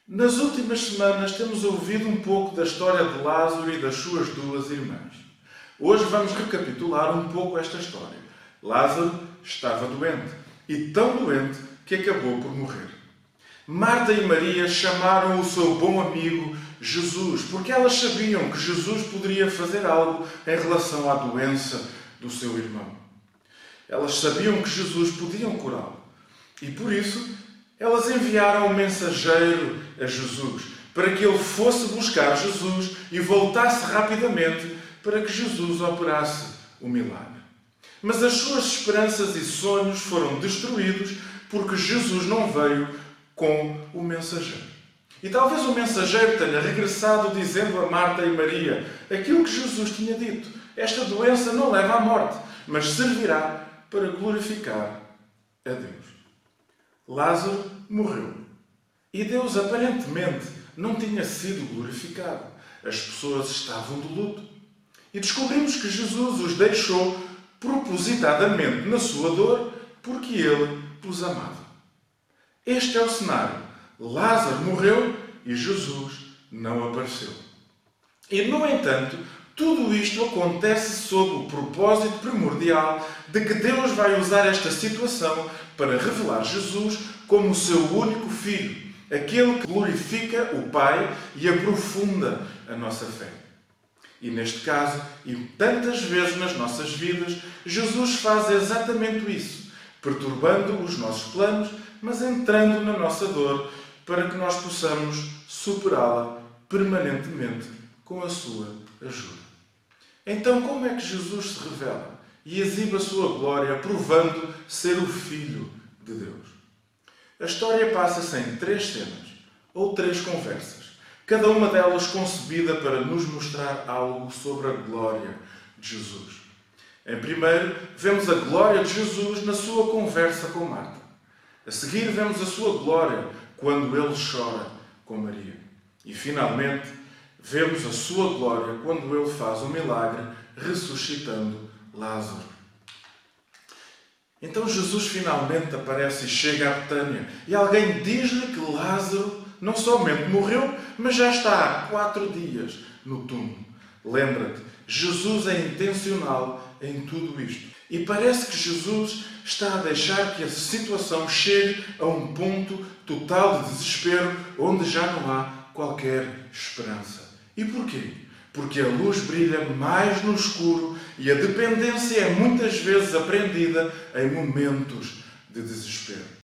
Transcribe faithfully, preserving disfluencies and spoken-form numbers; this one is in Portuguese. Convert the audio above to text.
Nas últimas semanas temos ouvido um pouco da história de Lázaro e das suas duas irmãs. Hoje vamos recapitular um pouco esta história. Lázaro estava doente, e tão doente que acabou por morrer. Marta e Maria chamaram o seu bom amigo Jesus, porque elas sabiam que Jesus poderia fazer algo em relação à doença do seu irmão. Elas sabiam que Jesus podia curá-lo, e por isso elas enviaram um mensageiro a Jesus, para que ele fosse buscar Jesus e voltasse rapidamente para que Jesus operasse o milagre. Mas as suas esperanças e sonhos foram destruídos porque Jesus não veio com o mensageiro. E talvez o mensageiro tenha regressado dizendo a Marta e Maria aquilo que Jesus tinha dito: esta doença não leva à morte, mas servirá para glorificar a Deus. Lázaro morreu. E Deus aparentemente não tinha sido glorificado. As pessoas estavam de luto. E descobrimos que Jesus os deixou propositadamente na sua dor porque Ele os amava. Este é o cenário. Lázaro morreu e Jesus não apareceu. E, no entanto, tudo isto acontece sob o propósito primordial de que Deus vai usar esta situação para revelar Jesus como o seu único Filho, aquele que glorifica o Pai e aprofunda a nossa fé. E neste caso, e tantas vezes nas nossas vidas, Jesus faz exatamente isso, perturbando os nossos planos, mas entrando na nossa dor para que nós possamos superá-la permanentemente com a sua ajuda. Então, como é que Jesus se revela e exibe a sua glória, provando ser o Filho de Deus? A história passa-se em três cenas, ou três conversas, cada uma delas concebida para nos mostrar algo sobre a glória de Jesus. Em primeiro, vemos a glória de Jesus na sua conversa com Marta. A seguir, vemos a sua glória quando ele chora com Maria. E, finalmente, vemos a sua glória quando ele faz o milagre ressuscitando Lázaro. Então Jesus finalmente aparece e chega a Betânia. E alguém diz-lhe que Lázaro não somente morreu, mas já está há quatro dias no túmulo. Lembra-te, Jesus é intencional em tudo isto. E parece que Jesus está a deixar que a situação chegue a um ponto total de desespero, onde já não há qualquer esperança. E porquê? Porque a luz brilha mais no escuro e a dependência é muitas vezes aprendida em momentos de desespero.